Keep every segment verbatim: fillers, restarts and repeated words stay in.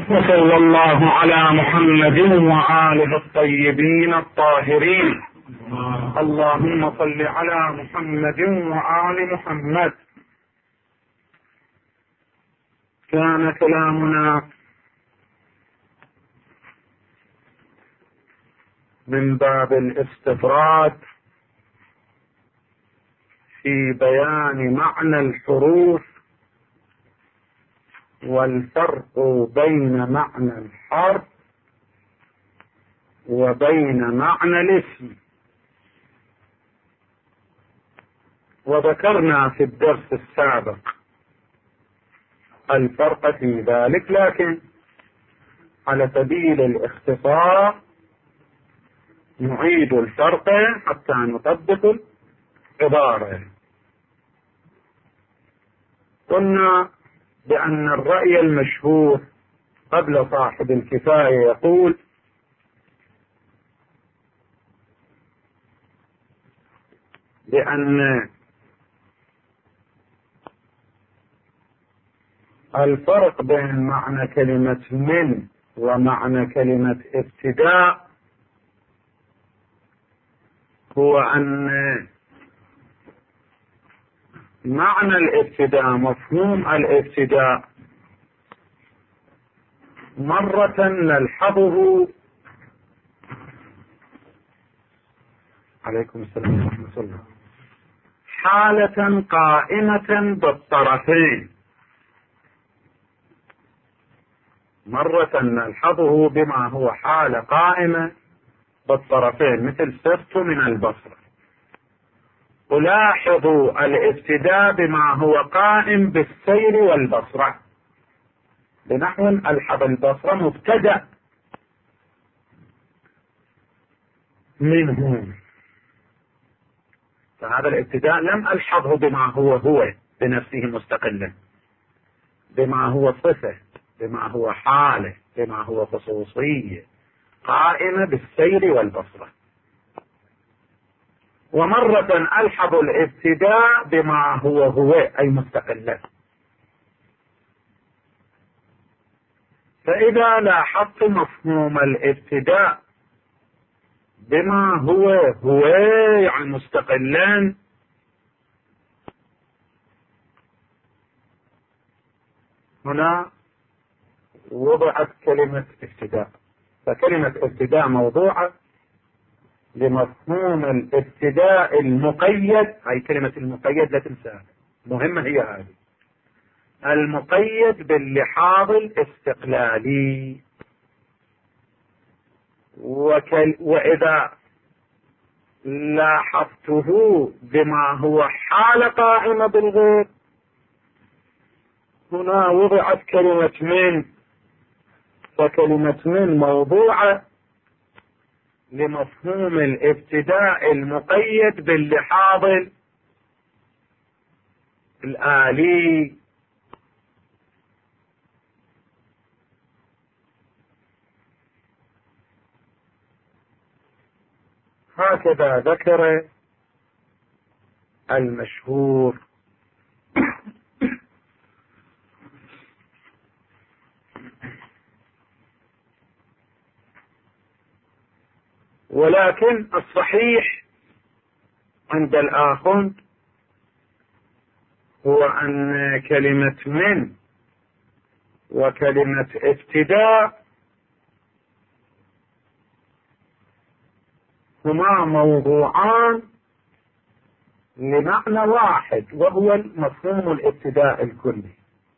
وصلى الله على محمد وآله الطيبين الطاهرين. اللهم صل على محمد وآل محمد. كان كلامنا من باب الاستطراد في بيان معنى الحروف والفرق بين معنى الحرف وبين معنى الاسم. وذكرنا في الدرس السابق الفرق في ذلك، لكن على سبيل الاختصار نعيد الفرق حتى نطبق العبارة. قلنا بأن الرأي المشهور قبل صاحب الكفاية يقول بأن الفرق بين معنى كلمة من ومعنى كلمة ابتداء هو أن معنى الابتداء، مفهوم الابتداء، مرة نلحظه عليكم السلام ورحمة الله حالة قائمة بالطرفين، مرة نلحظه بما هو حالة قائمة بالطرفين مثل سرت من البصرة. ولاحظوا الابتداء بما هو قائم بالسير والبصرة، بنحو ألحظ البصرة مبتدأ منه، فهذا الابتداء لم ألحظه بما هو هو بنفسه مستقلا، بما هو صفة، بما هو حالة، بما هو خصوصية قائمة بالسير والبصرة. ومرة ألحظ الابتداء بما هو هو أي مستقلا. فإذا لاحظت مفهوم الابتداء بما هو هو يعني مستقلا، هنا وضعت كلمة ابتداء، فكلمة ابتداء موضوعة لمفهوم الابتداء المقيد. هاي كلمة المقيد لا تنساها، مهمة هي هذه، المقيد باللحاظ الاستقلالي. وكل وإذا لاحظته بما هو حالة قائمة بالغير، هنا وضعت كلمة من، فكلمة من موضوعة لمفهوم الابتداء المقيد باللحاظ الآلي. هكذا ذكر المشهور. ولكن الصحيح عند الآخر هو أن كلمة من وكلمة ابتداء هما موضوعان لمعنى واحد، وهو مفهوم الابتداء الكلي.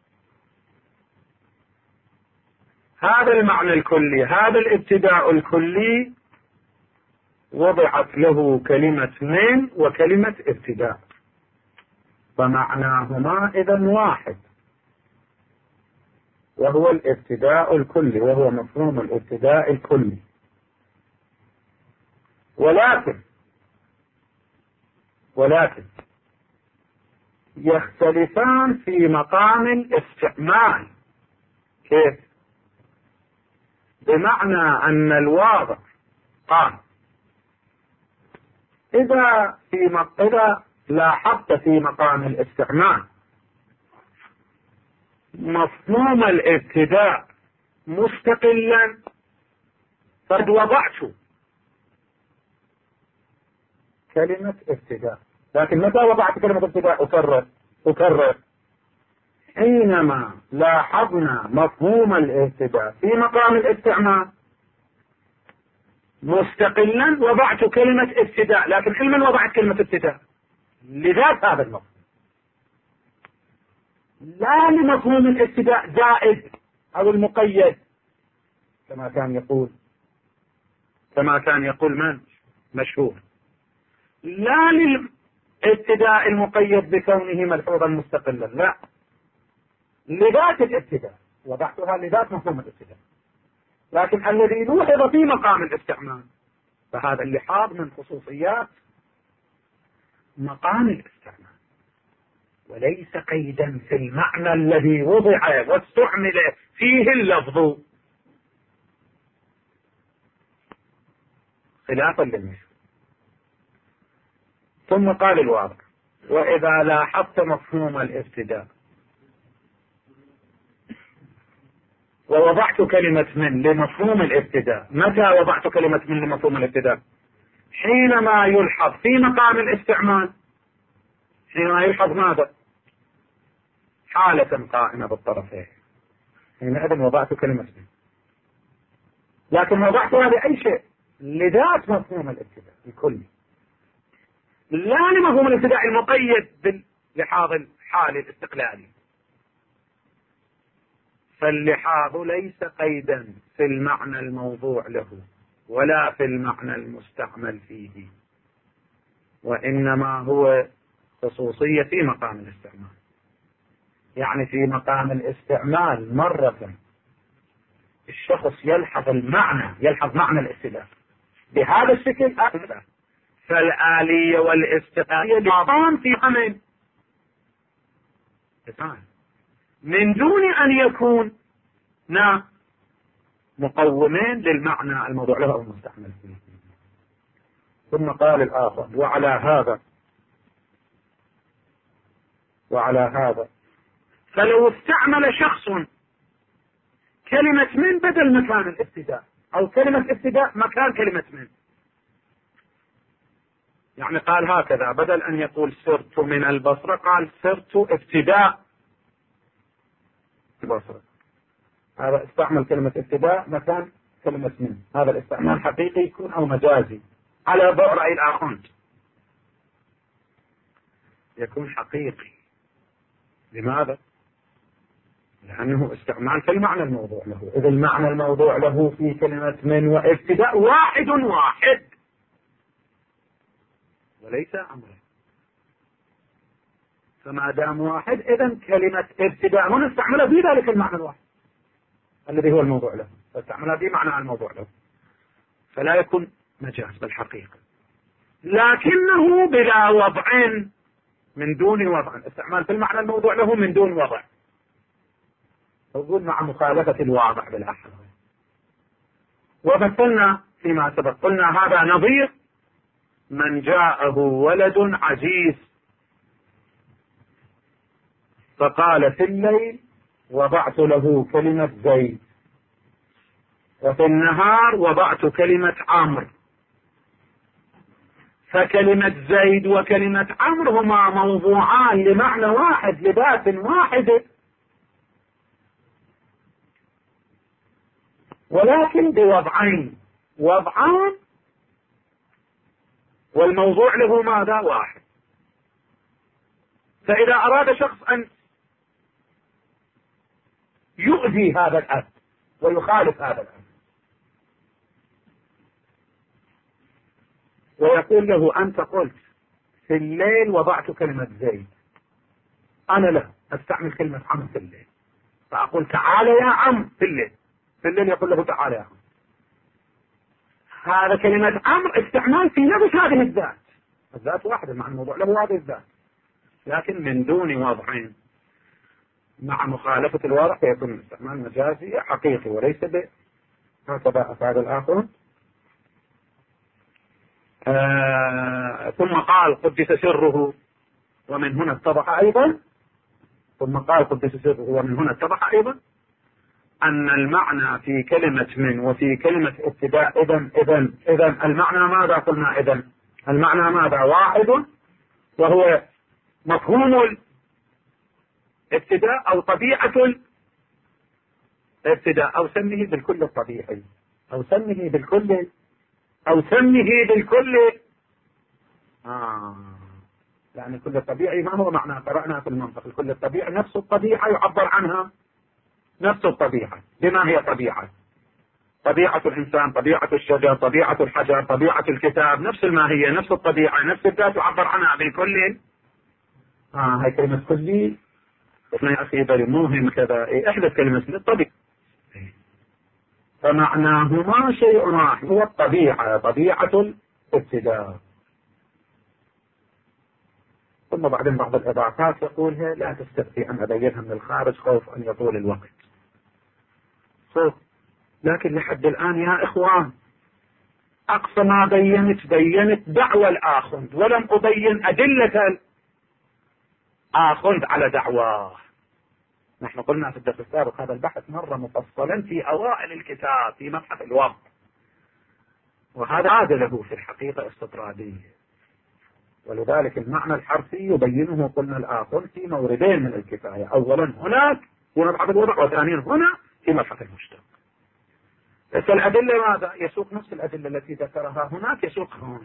هذا المعنى الكلي، هذا الابتداء الكلي، وضعت له كلمة من وكلمة ابتداء، فمعناهما إذن واحد، وهو الابتداء الكلي، وهو مفهوم الابتداء الكلي. ولكن ولكن يختلفان في مقام الاستعمال. كيف؟ بمعنى أن الواضع قال إذا في إذا لاحظت في مقام الاستعمال مفهوم الابتداء مستقلا قد وضعت كلمة ابتداء، لكن متى وضعت كلمة ابتداء؟ أكرر أكرر حينما لاحظنا مفهوم الابتداء في مقام الاستعمال مستقلا وضعت كلمة ابتداء، لكن حين وضعت كلمة ابتداء لذات هذا المفهوم، لا لمفهوم الابتداء زائد أو المقيد كما كان يقول كما كان يقول من مشهور، لا للابتداء المقيد بكونه ملحوظا مستقلا، لا، لذات الابتداء وضعتها لذات مفهوم الابتداء، لكن الذي لوحظ في مقام الاستعمال فهذا اللحاظ من خصوصيات مقام الاستعمال، وليس قيدا في المعنى الذي وضع واستعمل فيه اللفظ، خلافا للمشهور. ثم قال الواضح: وإذا لاحظت مفهوم الابتداء ووضعت كلمة من لمفهوم الابتداء. متى وضعت كلمة من لمفهوم الابتداء؟ حينما يلحظ في مقام الاستعمال، حينما يلحظ ماذا؟ حالة قائمة بالطرفين، حينئذ وضعت كلمة من، لكن وضعتها لأي شيء؟ لذات مفهوم الابتداء الكلي، لا لمفهوم الابتداء المقيد باللحاظ الحالي الاستقلالي. فاللحاظ ليس قيدا في المعنى الموضوع له ولا في المعنى المستعمل فيه، وإنما هو خصوصية في مقام الاستعمال. يعني في مقام الاستعمال مرة الشخص يلحظ المعنى، يلحظ معنى الابتداء بهذا الشكل، فالآلية والاستقلالية لحظان في عمل من دون أن يكون نا مقومين للمعنى الموضوع له أو المستعمل فيه. ثم قال الآخر: وعلى هذا وعلى هذا فلو استعمل شخص كلمة من بدل مكان الابتداء، أو كلمة ابتداء مكان كلمة من، يعني قال هكذا: بدل أن يقول سرت من البصرة قال سرت ابتداء البصرة، هذا استعمل كلمة ابتداء مكان كلمة من. هذا الاستعمال حقيقي يكون أو مجازي على ضوء رأي الآخر؟ يكون حقيقي. لماذا؟ لأنه استعمال في المعنى الموضوع له. إذا المعنى الموضوع له في كلمة من وابتداء واحد واحد وليس أمره، فما دام واحد إذن كلمة ابتداء هنا استعملها في ذلك المعنى الواحد الذي هو الموضوع له، فاستعملها في معنى الموضوع له، فلا يكون مجاز بالحقيقة، لكنه بلا وضع، من دون وضع، استعمال في المعنى الموضوع له من دون وضع، موجود مع مخالفة الواضح بالأحرى. ومثلنا فيما سبق قلنا هذا نظير من جاءه ولد عجيز فقال في الليل وضعت له كلمة زيد، وفي النهار وضعت كلمة عمرو، فكلمة زيد وكلمة عمرو هما موضوعان لمعنى واحد لذات واحدة، ولكن بوضعين، وضعان والموضوع له ماذا؟ واحد. فإذا أراد شخص أن يؤذي هذا الأب ويخالف هذا الأب ويقول له أنت قلت في الليل وضعت كلمة زيد، أنا لا أستعمل كلمة عم في الليل، فأقول تعال يا عم في الليل، في الليل يقول له تعال يا عم، هذا كلمة عمر استعمال في نفس هذه الذات، الذات واحدة مع الموضوع له هذه الذات، لكن من دون وضعين مع مخالفة الواضح فيكون الاستعمال مجازي حقيقي وليس ب هكذا أفعال الآخر. آه ثم قال قدس سره ومن هنا اتضح أيضا، ثم قال قدس سره ومن هنا اتضح أيضا أن المعنى في كلمة من وفي كلمة ابتداء إذن إذن إذن المعنى ماذا قلنا؟ إذن المعنى ماذا؟ واحد، وهو مفهوم الابتداء أو طبيعة الابتداء، أو سمه بالكل الطبيعي، أو سمه بالكل أو سمه بالكل آه يعني الكل الطبيعي ما هو معنى قرأنا في المنطق؟ الكل الطبيعي نفس الطبيعة يعبر عنها نفس الطبيعة. بما هي طبيعة؟ طبيعة الإنسان، طبيعة الشجر، طبيعة الحجر، طبيعة الكتاب، نفس الماهية، نفس الطبيعة، نفس الذات يعبر عنها بالكل. آه هاي كلمة كلي يا أخي بل مهم كذا إيه احدث كلمة للطبيعة، فمعناه ما شيء واحد هو الطبيعة، طبيعة الابتداء. ثم بعدين بعض الإضافات يقولها لا تستطيع أن أبينها من الخارج خوف أن يطول الوقت. صوت. لكن لحد الآن يا إخوان أقصى ما بينت بينت دعوى الآخذ، ولم أبين أدلة الآخذ على دعواه. نحن قلنا في الدرس السابق هذا البحث مرة مفصلا في أوائل الكتاب في مبحث الوضع، وهذا عاد له في الحقيقة استطرادية، ولذلك المعنى الحرفي يبينه قلنا الآخر في موردين من الكفاية، أولا هناك في مبحث الوضع، وثانيا هنا في مبحث المشتق. بس الأدلة ماذا؟ يسوق نفس الأدلة التي ذكرها هناك يسوقها هنا.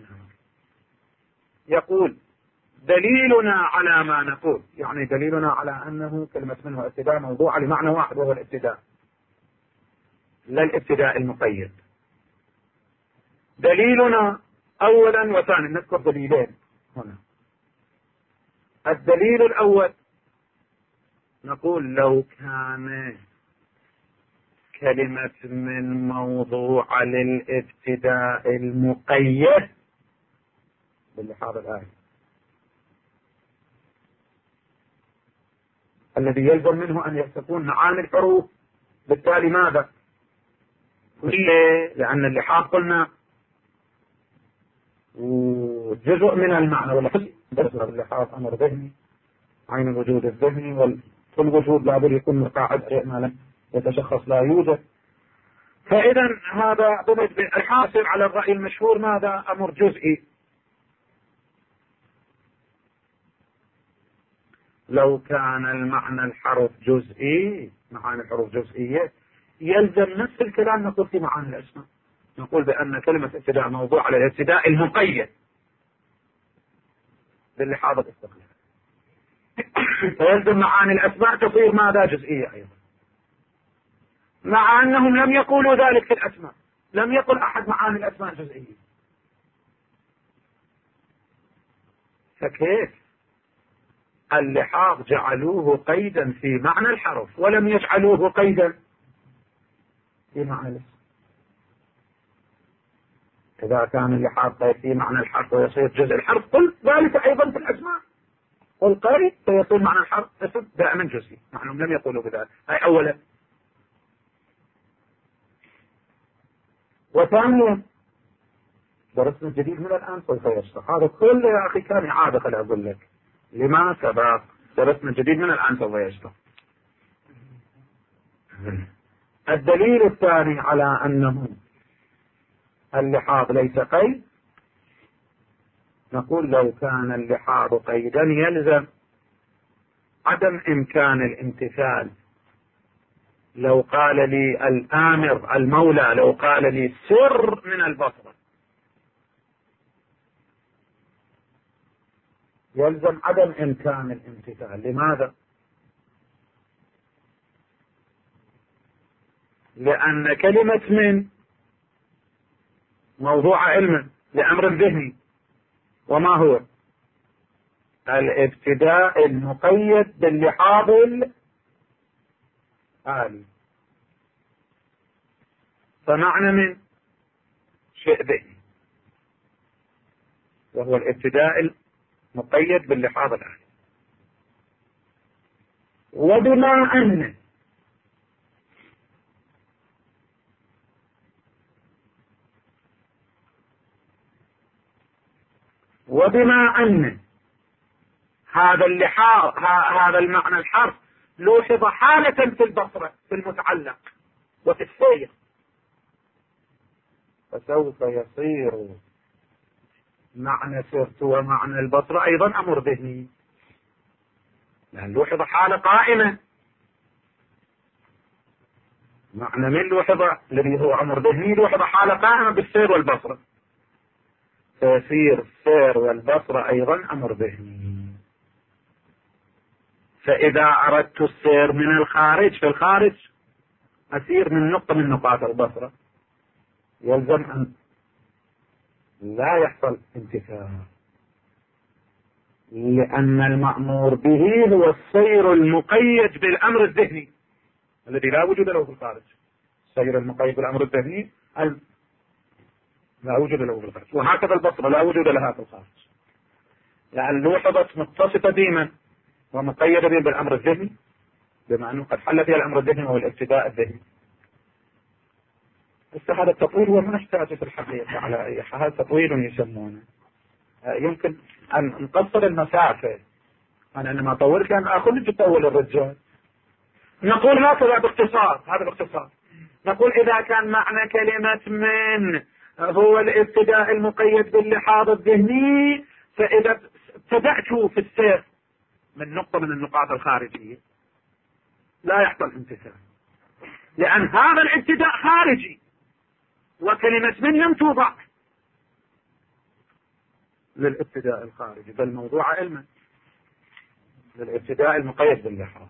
يقول دليلنا على ما نقول، يعني دليلنا على أنه كلمة منه ابتداء موضوع لمعنى واحد وهو الابتداء، لا الابتداء المقيد. دليلنا أولا وثانيا نذكر دليلين هنا. الدليل الأول نقول لو كان كلمة من موضوع للابتداء المقيد باللحاظ الآية الذي يلزم منه أن تكون معاني الحروف، بالتالي ماذا؟ لأن اللحاظ قلنا وجزء من المعنى ولا بس اللحاظ أمر ذهني، عين الوجود الذهني، وكل وجود لابد يكون مقاعد ما لم يتشخص لا يوجد. فإذا هذا الحاصل على الرأي المشهور ماذا؟ أمر جزئي. لو كان المعنى الحرف جزئي، معاني الحروف جزئية، يلزم نفس الكلام نقول في معاني الأسماء، نقول بأن كلمة ابتداء موضوع على الابتداء المقيد باللحاظ الاستقلال، فيلزم معاني الأسماء تصير ماذا؟ جزئية أيضا، مع أنهم لم يقولوا ذلك في الأسماء، لم يقل أحد معاني الأسماء جزئية. فكيف اللحاظ جعلوه قيدا في معنى الحرف ولم يجعلوه قيدا في معنى الاسم؟ إذا كان اللحاظ قيد في معنى الحرف ويصير جزء الحرف، قل ذلك أيضا في الأسماء، قل قيد فيصير معنى الحرف اسم دائما جزئي، نحن لم يقولوا بذلك. هاي أولا. وثانيا درسنا الجديد من الآن سوف يشرح هذا كله يا أخي، كان إعادة خلي أقول لك لما سبق، درسنا الجديد من الآن سوف يشرح. الدليل الثاني على أنه اللحاظ ليس قيد، نقول لو كان اللحاظ قيدا يلزم عدم إمكان الامتثال. لو قال لي الآمر المولى، لو قال لي سر من البصرة، يلزم عدم إمكان الامتثال. لماذا؟ لأن كلمة من موضوع علم لأمر ذهني، وما هو الابتداء المقيد باللحاظ الآلي، فمعنى من شيء ذهني وهو الابتداء المقيد باللحاظ الآلي. وبما أن وبما أن هذا اللحاظ هذا المعنى الحرف لوحظ حالة في البصرة في المتعلق، وفي السير، فسوف يصير معنى سرت ومعنى البصر أيضا أمر ذهني، لأن لوحظ حالة قائمة، معنى من لوحظ الذي هو أمر ذهني لوحظ حالة قائمة بالسير والبصر، فيصير السير والبصر أيضا أمر ذهني. فإذا أردت السير من الخارج، في الخارج أسير من نقطة من نقاط البصرة، يلزم أن لا يحصل انتفاع، لأن المأمور به هو السير المقيد بالأمر الذهني الذي لا وجود له في الخارج. السير المقيد بالأمر الذهني لا وجود له في الخارج، وهكذا البصرة لا وجود لها في الخارج، لأن لوحظت متصفة ديما ومقيدة بالأمر الذهني، بما أنه قد حل فيها الأمر الذهني وهو الابتداء الذهني. بس هذا التطويل هو ما نحتاجه في الحقيقة على أي حال، هذا تطويل يسمونه. يمكن أن نقصر المسافة، أنا إنما طولت لأن أخذ تطول الرجال. نقول هكذا باختصار، هذا باختصار نقول إذا كان معنى كلمة من هو الابتداء المقيد باللحاظ الذهني، فإذا ابتدأت في السير من نقطة من النقاط الخارجية لا يحصل انتفاع، لأن هذا الابتداء خارجي، وكلمة من لم توضع للابتداء الخارجي بل موضوع علما للابتداء المقيد باللحاظ،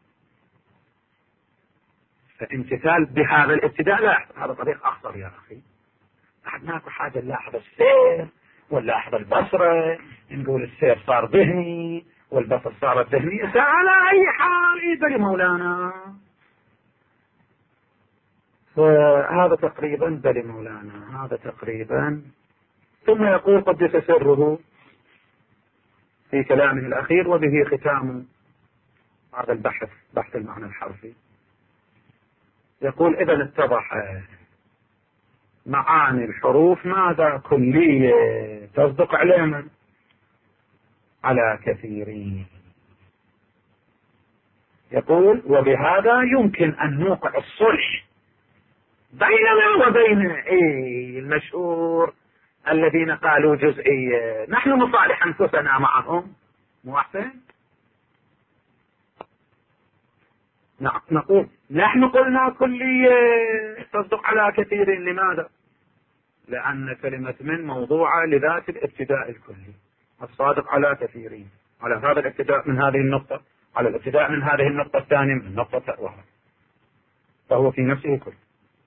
فامتثال بهذا الابتداء لا يحصل. هذا طريق أخطر يا أخي، بعد ماكو حاجة نلاحظ السير ونلاحظ البصرة، نقول السير صار ذهني والبصر صار ذهني، على أي حال إذا لمولانا. فهذا تقريبا بل مولانا، هذا تقريبا. ثم يقول قدس سره في كلامه الأخير وبه ختام هذا البحث، بحث المعنى الحرفي. يقول إذا اتضح معاني الحروف ماذا كلية تصدق علينا على كثيرين. يقول وبهذا يمكن أن نوقع الصلح بيننا وبين إيه المشهور الذين قالوا جزئية، نحن نصالح أنفسنا معهم، مو أحسن؟ نقول نحن قلنا كلية تصدق على كثير. لماذا؟ لأن كلمة من موضوعة لذات الابتداء الكلي الصادق على كثيرين، على هذا الابتداء من هذه النقطة، على الابتداء من هذه النقطة الثانية من النقطة الأخرى، فهو في نفسه كل.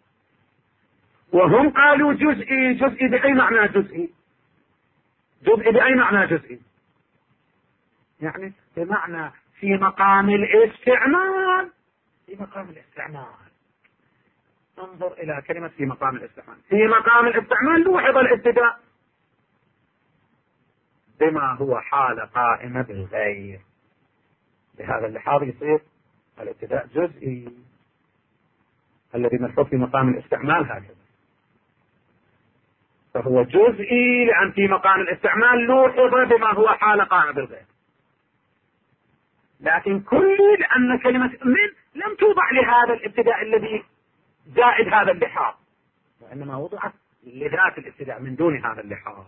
وهم قالوا جزئي. جزئي بأي معنى جزئي؟ جزئي بأي معنى جزئي؟ يعني بمعنى في مقام الاستعمال. في مقام الاستعمال انظر إلى كلمة في مقام الاستعمال. في مقام الاستعمال لوحظ الابتداء بما هو حالة قائمة بالغير، بهذا اللحاظ يصير الابتداء جزئي الذي ملحوظ في مقام الاستعمال هكذا، فهو جزئي لأن في مقام الاستعمال لوحظ بما هو حالة قائمة بالغير. لكن كلي لأن كلمة من لم توضع لهذا الابتداء الذي زائد هذا اللحاظ، وإنما وضعت لذات الابتداء من دون هذا اللحاظ.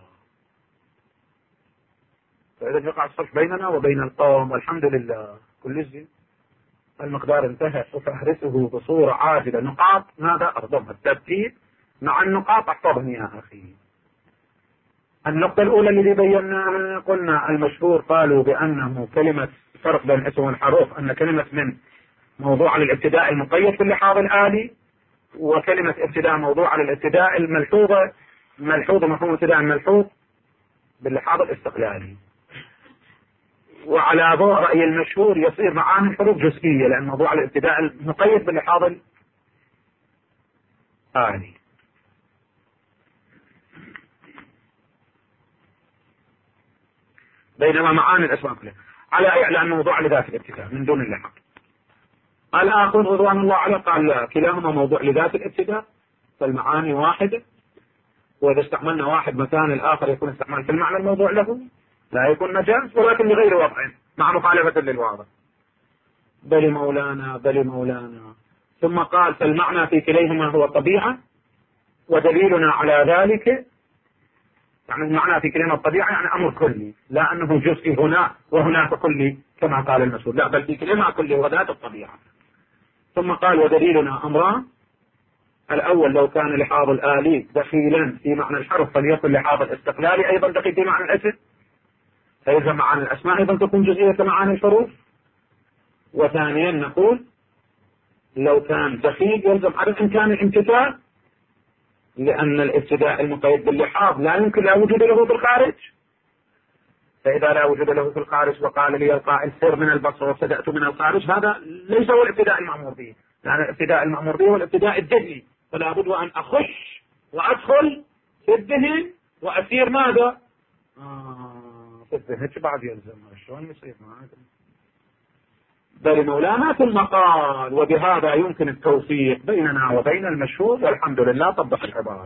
فإذا يقع الصلح بيننا وبين القوم والحمد لله كل شيء. المقدار انتهى، وفهرسه بصورة عاجلة. نقاط ماذا أرضم الترتيب مع النقاط احفظني يا أخي. النقطة الأولى التي بيناها قلنا المشهور قالوا بأنه كلمة فرق بين اسم والحروف، أن كلمة من موضوع على الابتداء المقيد في اللحاظ الآلي، وكلمة ابتداء موضوع على الابتداء الملحوظة ملحوظة مفهوم ابتداء ملحوظ باللحاظ الاستقلالي. وعلى ضوء رأي المشهور يصير معاني الحروف جزئية لأن موضوع على الابتداء المقيد باللحاظ الآلي. بينما معاني الأسماء كلها على إعلان موضوع لذات الابتداء من دون اللحاظ. الآخر رضوان الله عليه قال لا، كلاهما موضوع لذات الابتداء فالمعاني واحدة، وإذا استعملنا واحد مكان الآخر يكون استعمال في المعنى الموضوع له، لا يكون مجاز ولكن لغير وضع مع مخالفة للواضح. بل مولانا بل مولانا ثم قال فالمعنى في كليهما هو الطبيعة، ودليلنا على ذلك يعني المعنى في كليهما الطبيعة يعني أمر كلي، لا أنه جزئي هنا وهناك كلي كما قال المسؤول، لا بل في كليهما كلي وذات الطبيعة. ثم قال ودليلنا أمران: الأول لو كان لحاظ الآلي دخيلا في معنى الحرف فليكن لحاظ الاستقلالي أيضا دخيل في معنى الاسم، فإذا معاني الأسماء أيضا تكون جزئية كمعاني الحروف. وثانيا نقول لو كان دخيل يلزم عدم إمكان الامتثال، لأن الابتداء المقيد باللحاظ لا يمكن لا وجود له في الخارج، فإذا لا وجود له في الخارج وقال لي القائل سر من البصر وابتدأت من الخارج، هذا ليس هو الابتداء المأمور به، لأن يعني الابتداء المأمور به هو الابتداء الذهني، فلا بد أن أخش وأدخل في الذهن وأسير ماذا؟ آه في الذهن بعد يلزم شلون يصير معك؟ بل مولانا ثم قال وبهذا يمكن التوفيق بيننا وبين المشهور، والحمد لله طبق العبارة.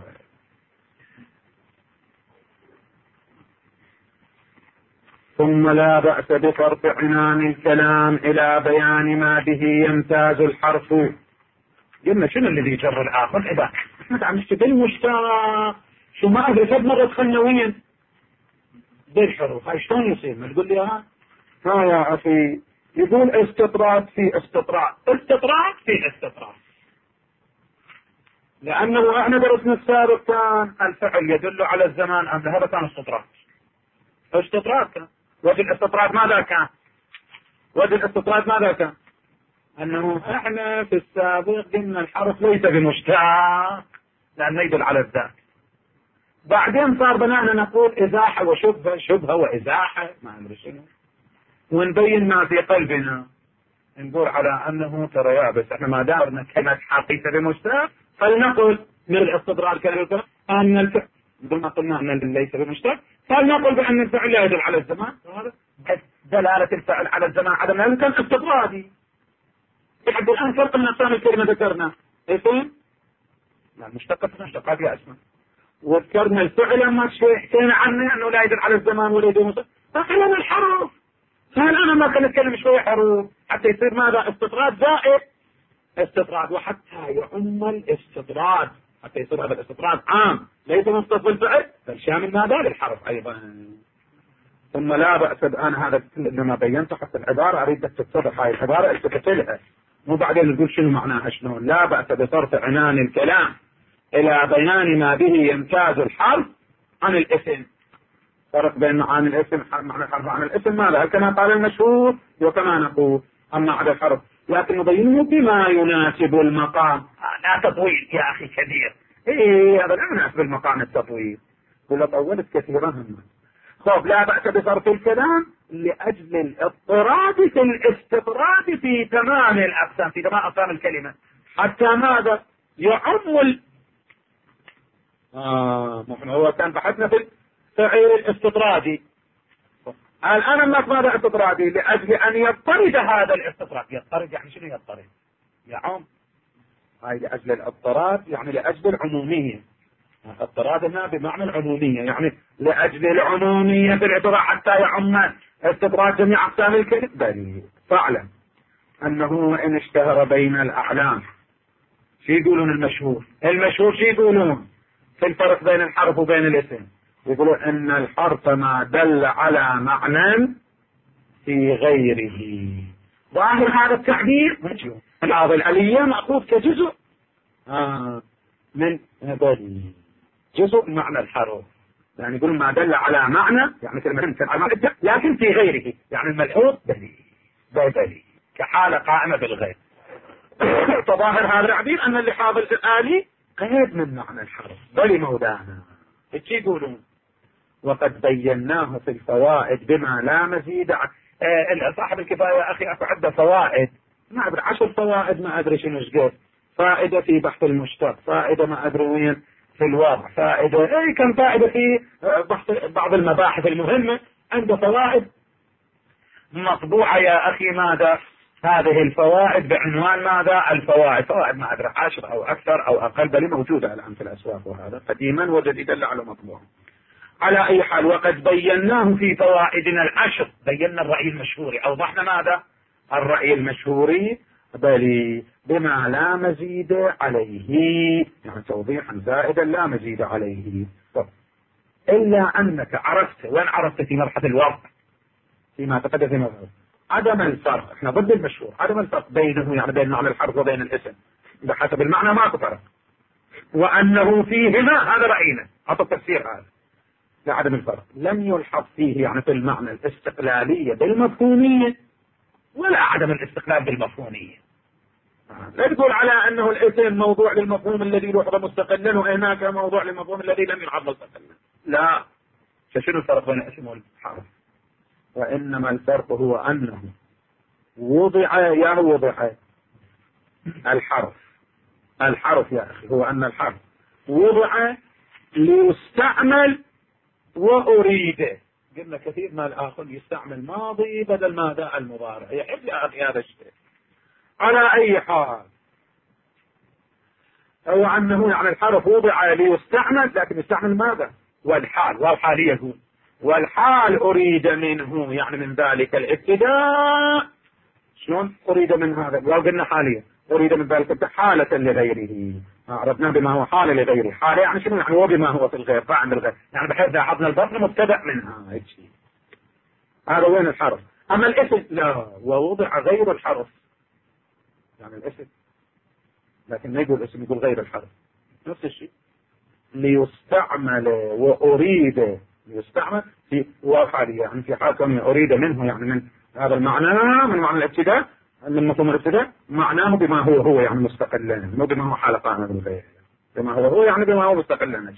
ثم لا بأس بصرف عنان الكلام إلى بيان ما به يمتاز الحرف. قلنا شنو الذي يجر الآخر؟ إذا احنا عم نشتغل مشتاق شو ما أدري كم مرة دخلنا وين بالحروف، هاي شلون يصير؟ ما تقول لي ها ها يا أخي يقول استطراد في استطراد، استطراد في استطراد، لأنه احنا درسنا السابق كان الفعل يدل على الزمان أم هذا كان استطراد، استطراد كان. وجه الاستطراد ماذا كان؟ وجه الاستطراد ماذا كان؟ أنه احنا في السابق قلنا الحرف ليس بمشتاق لأنه يدل على الذات، بعدين صار بنانا نقول إزاحة وشبهة، شبهة وإزاحة ما أدري شنو، ونبين ما في قلبنا، نقول على أنه ترى يا بس احنا ما دارنا كلمة حقيقة بمشتاق فلنقل من الاستطراد كلمة أن الفعل مثل ما قلنا أن ليس بمشتاق فلنقل بأن الفعل لا يدل على الزمان، دلالة الفعل على الزمان عدم ذلك كان استطرادي. لحد الآن فرق من أقسام الكلمة ذكرنا اسم لا مشتقة مشتقات يا اسماء، وذكرنا الفعل ما حكينا عنه أنه لا يدل على الزمان ولا يدل على فخلنا الحروف، فهل أنا ما كان نتكلم شوية حروف حتى يصير ماذا؟ استطراد زائد استطراد، وحتى يعم الاستطراد حتى يصير هذا الاستطراد عام ليس مختص بالفعل بل شامل ماذا؟ للحرف أيضا. ثم لا بأس أنا هذا إنما بينته حتى العبارة أريد أن تتضح هاي العبارة التفت لها، مو بعدين نقول شنو معناها شلون. لا بأس بصرف عنان الكلام إلى بيان ما به يمتاز الحرف عن الاسم. فرق بين معاني الاسم معنى الحرف عن الاسم ماذا؟ كما قال المشهور وكما نقول أما على الحرف، لكن نبينه بما يناسب المقام. لا تطويل يا أخي كبير، إيه هذا لا يناسب المقام التطويل، قل طولت كثيرا هم. خب لا بأس بصرف الكلام لأجل الاضطراد في الاستطراد في تمام الأقسام، في تمام أقسام الكلمة، حتى ماذا؟ يعم ال آه نحن هو كان بحثنا في الفعل الاستطرادي، الآن ماذا استطرادي؟ لأجل أن يضطرد هذا الاستطراد. يضطرد يعني شنو يضطرد؟ يعم، هاي لأجل الاضطراد يعني لأجل العمومية، الاضطراد هنا بمعنى العمومية، يعني لأجل العمومية في الاعتراض حتى يعم استطراد جميع أقسام الكلمة. بل فاعلم أنه إن اشتهر بين الأعلام شو يقولون المشهور؟ المشهور شو يقولون في الفرق بين الحرف وبين الاسم؟ يقولون ان الحرف ما دل على معنى في غيره. ظاهر هذا التعبير بعض الآلية مأخوذ كجزء آه من بل جزء معنى الحرف، يعني يقول ما دل على معنى يعني كلمة لكن في غيره، يعني الملحوظ بلي بلي كحالة قائمة بالغير. فظاهر هذا التعبير ان اللحاظ الآلي قيد من معنى الحرف. بل مولانا ايش يقولون؟ وقد بيناه في الفوائد بما لا مزيد عنه. آه صاحب الكفاية يا أخي أكو عنده فوائد ما أدري عشر فوائد ما أدري شنو شقد، فائدة في بحث المشتق، فائدة ما أدري وين في الوضع، فائدة أي كم فائدة في بحث بعض المباحث المهمة، عنده فوائد مطبوعة يا أخي. ماذا هذه الفوائد بعنوان ماذا؟ الفوائد، فوائد ما أدري عشر أو أكثر أو أقل بل موجودة الآن في الأسواق، وهذا قديما وجديدا لعله مطبوع. على أي حال وقد بيناه في فوائدنا العشر، بينا الرأي المشهوري، أوضحنا ماذا؟ الرأي المشهوري بل بما لا مزيد عليه، يعني توضيحا زائدا لا مزيد عليه. طب إلا أنك عرفت، وين عرفت؟ في مبحث الوضع فيما تقدم في مبحث عدم الفرق. احنا ضد المشهور عدم الفرق بينه، يعني بين معنى الحرف وبين الاسم بحسب المعنى ماكو فرق، وأنه فيهما هذا رأينا عطى التفسير هذا لعدم الفرق. لم يلحظ فيه يعني في المعنى الاستقلالية بالمفهومية ولا عدم الاستقلال بالمفهومية. لا تقول على أنه الاسم موضوع للمفهوم الذي لوحظ مستقلا وهناك موضوع للمفهوم الذي لم يلحظ مستقلا. لا، فشنو الفرق بين الاسم والحرف؟ وإنما الفرق هو أنه وضع يا وضع الحرف الحرف يا أخي هو أن الحرف وضع ليستعمل وأريده. قلنا كثير ما الآخر يستعمل ماضي بدل ماذا المضارع. يحب يا أخي هذا الشيء. على أي حال هو أنه يعني الحرف وضع ليستعمل، لكن يستعمل ماذا؟ والحال، والحال يقول والحال أريد منه، يعني من ذلك الابتداء. شلون أريد من هذا؟ لو قلنا حاليا أريد من ذلك حالة لغيره، عرفنا بما هو حالة لغيره. حالة يعني شنو؟ يعني وبما هو في الغير، فعند الغير، يعني بحيث لاحظنا البطن مبتدأ منها هيك شيء. هذا وين الحرف. أما الاسم لا، ووضع غير الحرف، يعني الاسم لكن ما يقول اسم، يقول غير الحرف نفس الشيء. ليستعمل وأريد ليستعمل في وحالية، يعني في حال كونه أريد منه، يعني من هذا المعنى من معنى الابتداء، من مفهوم الابتداء معناه بما هو هو يعني مستقلا، مو بما هو حال قائمة بالغير. بما هو هو يعني بما هو مستقلا.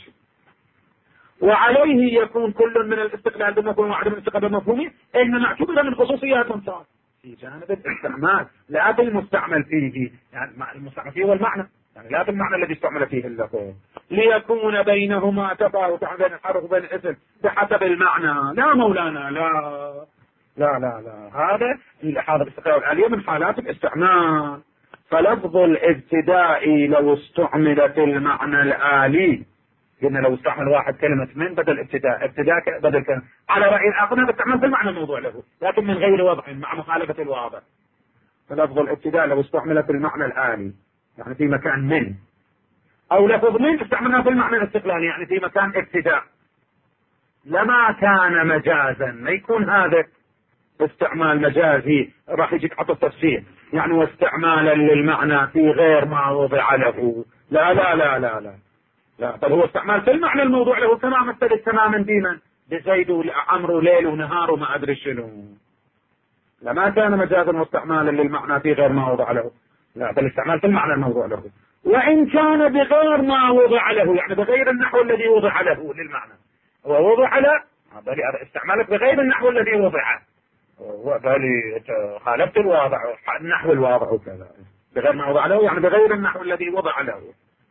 وعليه يكون كل من الاستقلال بالمفهوم وعدم الاستقلال بالمفهوم إنما اعتبر من خصوصيات صار في جانب الاستعمال لا بالمستعمل فيه، يعني المستعمل فيه هو المعنى، يعني لا بالمعنى الذي استعمل فيه اللفظ، ليكون بينهما تفاوت بين الحرف وبين الاسم بحسب المعنى. لا مولانا، لا لا لا لا هذا هذا الاستقلال العالية من حالات الاستعمال. فلفظ الابتداء لو استعمل في المعنى الآلي، قلنا لو استعمل واحد كلمة من بدل ابتداء، ابتداء بدل كلمة، على رأي الآخر هذا استعمال في المعنى الموضوع له، لكن من غير وضع مع مخالفة الواضع. فلفظ الابتداء لو استعمل في المعنى الآلي، يعني في مكان من، أو لفظ من استعملنا في المعنى الاستقلالي، يعني في مكان ابتداء، لما كان مجازا، ما يكون هذا استعمال مجازي راح يجيك عطف تفسير، يعني واستعمالا للمعنى في غير ما وضع له. لا لا لا لا لا لا، بل هو استعمال في المعنى الموضوع له كما مثل تماما ديما بزيد وعمر ليل ونهار وما ادري شنو. لما كان مجازا واستعمالا للمعنى في غير ما وضع له، لا بل استعمال في المعنى الموضوع له، وان كان بغير ما وضع له، يعني بغير النحو الذي وضع له للمعنى. هو وضع له بل استعمالك بغير النحو الذي وضعه، بل خالفت الواضع النحو الواضع وكذا، بغير ما وضع له يعني بغير النحو الذي وضع له.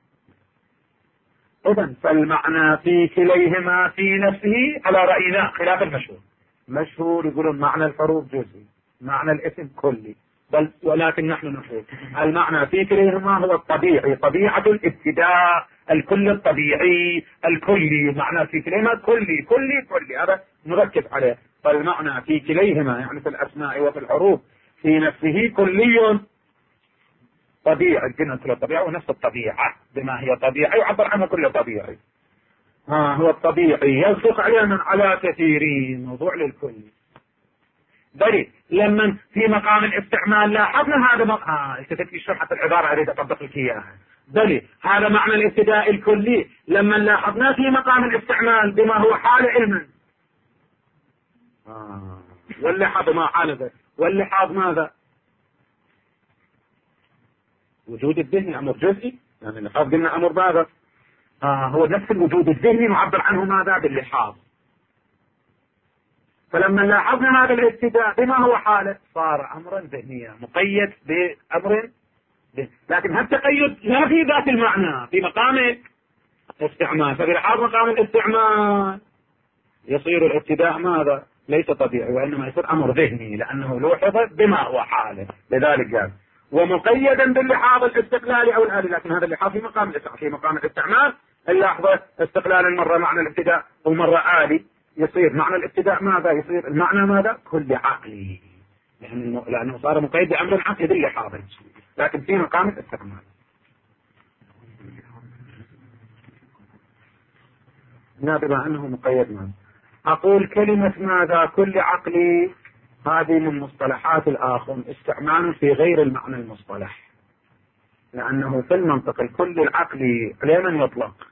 إذن فالمعنى في كليهما في نفسه على رأينا خلاف المشهور. مشهور يقولون معنى الحروف جزئي، معنى الاسم كلي، بل ولكن نحن نقول المعنى في كليهما هو الطبيعي، طبيعة الابتداء، الكل الطبيعي الكلي، معنى في كليهما كلي كلي كلي، هذا نركز عليه. فالمعنى في كليهما يعني في الأسماء وفي الحروف في نفسه كلي طبيعي، قلنا كل الطبيعة ونفس الطبيعة بما هي طبيعة يعبر عنها كل طبيعي. ها هو الطبيعي يصدق علينا على كثيرين، موضوع للكل. بل لما في مقام الاستعمال لاحظنا هذا مقام التفت لي شرحة العبارة اريد اطبق لك اياها. بل هذا معنى الابتداء الكلي لما لاحظنا في مقام الاستعمال بما هو حال علما. آه. واللحاظ ما حال واللحاظ ماذا؟ وجود الذهني امر جزئي، يعني اللحاظ قلنا امر ماذا؟ آه هو نفس الوجود الذهني معبر عنه ماذا؟ باللحاظ. فلما لاحظنا هذا الابتداء بما هو حاله صار امرا ذهنيا مقيد بامر ذهني. لكن هالتقيد لا في ذات المعنى، في مقام الاستعمال، ففي لحاظ مقام الاستعمال يصير الابتداء ماذا؟ ليس طبيعي، وانما يصير امر ذهني لانه لوحظ بما هو حاله. لذلك قال ومقيدا باللحاظ الاستقلالي او الالي، لكن هذا اللحاظ في مقام الاستعمال، في مقام الاستعمال اللحظه استقلالا مره معنى الابتداء ومره الي، يصير معنى الابتداء ماذا؟ يصير المعنى ماذا؟ كل عقلي، لانه لانه صار مقيد بامر عقلي باللحاظ. لكن في مقام الاستعمال. لا، بما أنه مقيد معه. أقول كلمة ماذا كل عقلي هذه من مصطلحات الآخر استعمال في غير المعنى المصطلح، لأنه في المنطق الكل العقلي لمن يطلق؟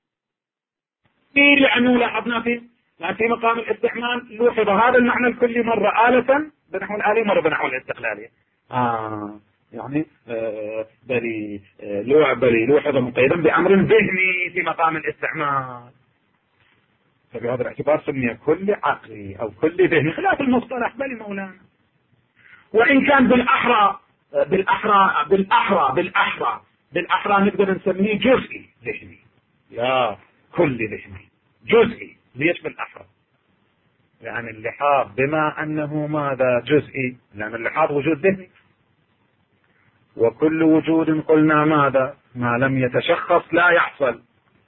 لأنه لاحظنا فيه يعني في مقام الاستعمال لوحظ هذا المعنى الكلي مرة آلة بنحو الآلية مرة بنحو الاستقلالية. آه يعني آه بلي آه لوع بلي لوحظ مقيدا بأمر ذهني في مقام الاستعمال، فبهذا الاعتبار سمي كل عقلي أو كل ذهني خلاف المصطلح بلي مولانا. وإن كان بالأحرى بالأحرى بالأحرى بالأحرى بالأحرى نقدر نسميه جزئي ذهني، يا كل ذهني جزئي. ليش بالأحرى؟ يعني اللحاظ بما أنه ماذا جزئي، لأن اللحاظ وجود ذهني، وكل وجود قلنا ماذا ما لم يتشخص لا يحصل،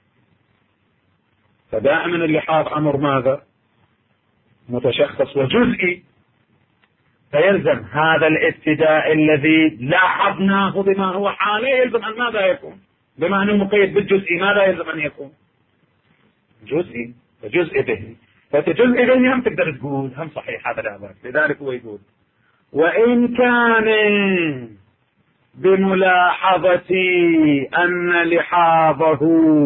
فدائما اللحاظ أمر ماذا متشخص وجزئي، فيلزم هذا الابتداء الذي لاحظناه بما هو حاله يلزم أن ماذا يكون، بما أنه مقيد بالجزئي ماذا يلزم أن يكون جزئي، فجزء ذهني. فجزء ذهني هم تقدر تقول هم صحيح هذا لا بأس. لذلك هو يقول وإن كان بملاحظة أن لحاظه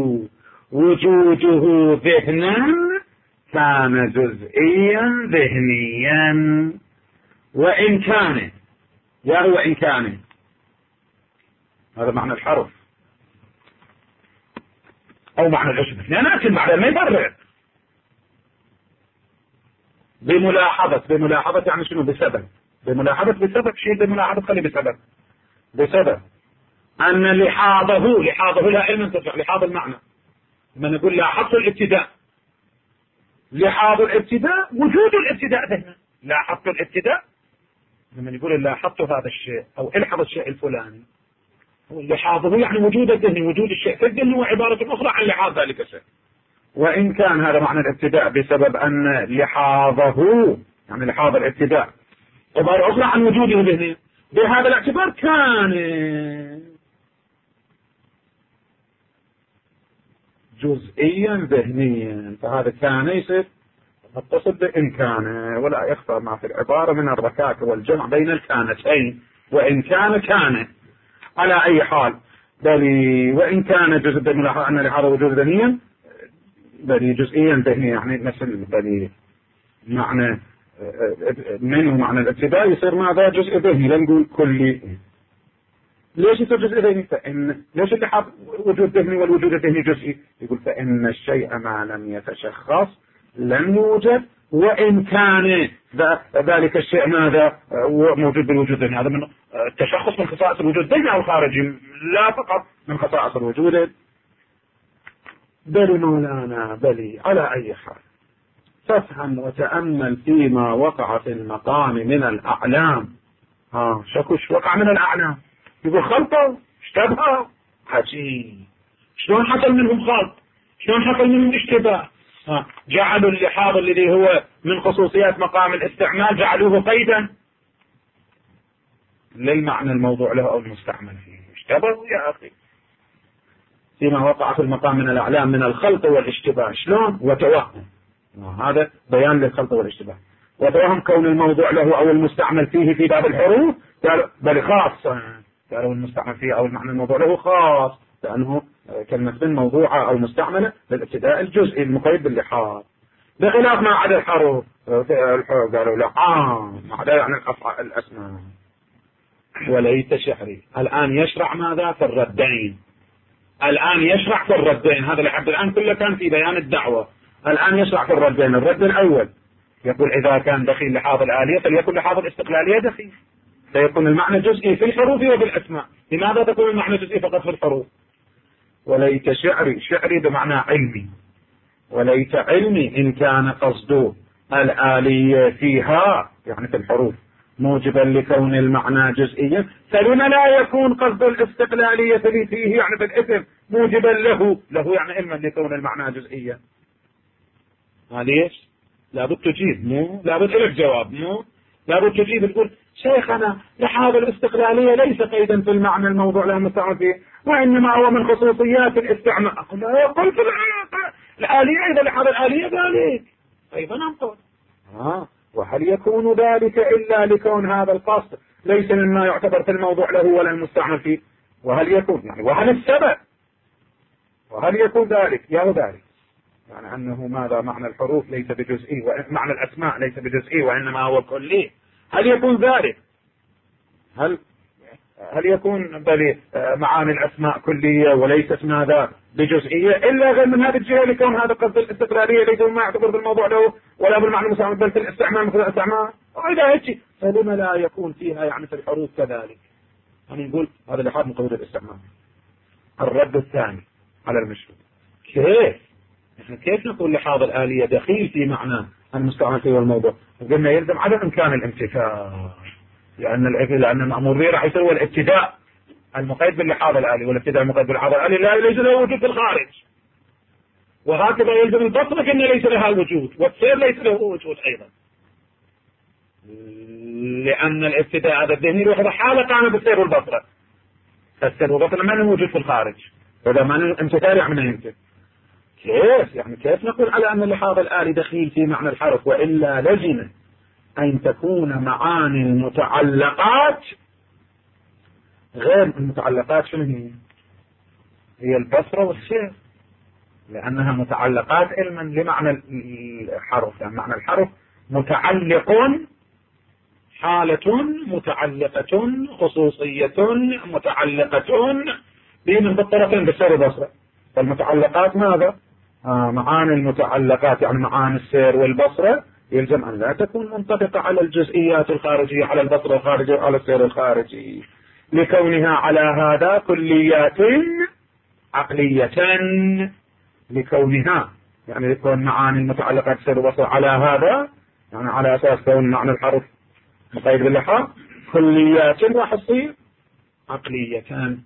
وجوده ذهنا كان جزئيا ذهنيا. وإن كان يا هو إن كان هذا معنى الحرف أو معنى العشب، لكن معنى ما يبرر. بملاحظة بملاحظة يعني شنو؟ بسبب بملاحظة بسبب شيء بملاحظة خلي بسبب بسبب أن لحاظه لحاظه لا علم ترجع لحاظ المعنى. لما نقول لاحظت الابتداء، لحاظ الابتداء وجود الابتداء ذهنا. لاحظت الابتداء لما يقول لاحظت هذا الشيء أو الحظ الشيء الفلاني، لحاظه يعني وجود الذهن، وجود الشيء في الذهن هو عبارة أخرى عن لحاظ ذلك الشيء. وإن كان هذا معنى الابتداء بسبب أن لحاظه يعني لحاظ الابتداء عبارة أخرى عن وجوده ذهني، بهذا الاعتبار كان جزئيا ذهنيا، فهذا كان يصير متصل بإن كان، ولا يخفى ما في العبارة من الركاكة والجمع بين الكانتين. وإن كان كان على أي حال بل وإن كان جزء بملاحظة أن لهذا وجود ذهنيا بل جزئيا ذهنيا، يعني مثل بل معنى منه معنى الابتداء يصير ماذا جزء ذهني، لا نقول كلي. ليش يصير جزء ذهني؟ فإن ليش اللي حاب وجود ذهني والوجود الذهني جزئي؟ يقول فإن الشيء ما لم يتشخص لم يوجد، وإن كان ذلك الشيء ماذا موجود بالوجود الذهني. هذا من التشخص من خصائص الوجود الذهني أو الخارجي، لا فقط من خصائص الوجود. بل مولانا بلي على أي حال فافهم وتأمل فيما وقع في المقام من الأعلام. ها شكوش وقع من الأعلام، يقول خلطوا اشتبهوا حجي، شلون حصل منهم خلط؟ شلون حصل منهم اشتباه؟ ها جعلوا اللحاظ الذي هو من خصوصيات مقام الاستعمال جعلوه قيدا للمعنى الموضوع له أو المستعمل فيه. اشتبهوا يا أخي فيما وقع في المقام من الأعلام من الخلط والاشتباه. شلون؟ وتوهم، هذا بيان للخلط والاشتباه. وتوهم كون الموضوع له أو المستعمل فيه في باب الحروف بل خاص، قالوا المستعمل فيه أو المعنى الموضوع له خاص، لأنه كلمة من موضوعة أو مستعملة للابتداء الجزئي المقيد باللحاظ، بخلاف ما عدا الحروف قالوا لا عام ما عدا يعني الأسماء. وليت شعري الآن يشرع ماذا في الردين، الآن يشرع في الردين. هذا لحد الآن كله كان في بيان الدعوة، الآن يشرع في الردين. الرد الأول يقول إذا كان دخيل لحاظ الآلية فليكن لحاظ الاستقلالية دخيل، فيكون المعنى جزئي في الحروف وبالأسماء. لماذا تكون المعنى جزئي فقط في الحروف؟ وليت شعري، شعري بمعنى علمي، وليت علمي إن كان قصده الآلية فيها يعني في الحروف موجبا لكون المعنى جزئيا، فلما لا يكون قصد الاستقلالية اللي فيه يعني بالاسم موجبا له له يعني علما لكون المعنى جزئيا. ليش؟ لابد تجيب، مو لابد لك جواب، مو لابد تجيب تقول شيخنا لحاظ الاستقلالية ليس قيدا في المعنى الموضوع له مستعمل فيه، وإنما هو من خصوصيات الاستعمال. قلت الآلية إذا لحاظ الآلية ذلك كيف ننقل؟ آه وهل يكون ذلك إلا لكون هذا القصد ليس مما يعتبر في الموضوع له ولا المستعمل فيه؟ وهل يكون يعني وهل السبب وهل يكون ذلك يا ذلك يعني أنه ماذا معنى الحروف ليس بجزئي ومعنى الأسماء ليس بجزئي وإنما هو كلي؟ هل يكون ذلك؟ هل هل يكون بل معاني الأسماء كلية وليست ماذا بجزئية إلا غير من هذه الجهة لكون هذا قصد الاستقلالية ليس ما يعتبر بالموضوع له ولا بالمعنى المستعمل بل في الاستعمال مثل الاستعمال. وإذا هيك فلما لا يكون فيها يعني في الحروف كذلك؟ يعني نقول هذا لحاظ مقيد الاستعمال. الرد الثاني على المشروع كيف كيف نقول لحاظ الآلية دخيل في معنى المستعمل فيه والموضوع؟ قلنا يلزم عدم إمكان الامتثال لأن لأن المأمور به راح يسوي الابتداء المقيد باللحاظ الآلي والابتداء المقيد باللحاظ الآلي لا ليس له وجود في الخارج، وهكذا يلزم البصرة أن ليس لها وجود والسير ليس له وجود أيضا لأن الابتداء هذا الذهني له حالة كان بالسير والبصرة، السير والبصرة ما له وجود في الخارج وإذا ما له امتثال يعني يمكن كيف يعني كيف نقول على أن اللحاظ الآلي دخيل في معنى الحرف وإلا لزم أن تكون معاني المتعلقات غير المتعلقات شنو هي؟ هي البصرة والسير لأنها متعلقات علما لمعنى الحرف يعني معنى الحرف متعلق حالة متعلقة خصوصية متعلقة بين بالطرفين بالسير والبصرة. فالمتعلقات ماذا؟ آه معاني المتعلقات يعني معاني السير والبصرة يلزم أن لا تكون منطبقة على الجزئيات الخارجية على البصرة الخارجية وعلى السير الخارجي لكونها على هذا كليات عقلية لكونها يعني لكون معاني المتعلقات السير والبصرة على هذا يعني على أساس كون معنى الحرف مقيد باللحاظ كليات راح تصير عقلية.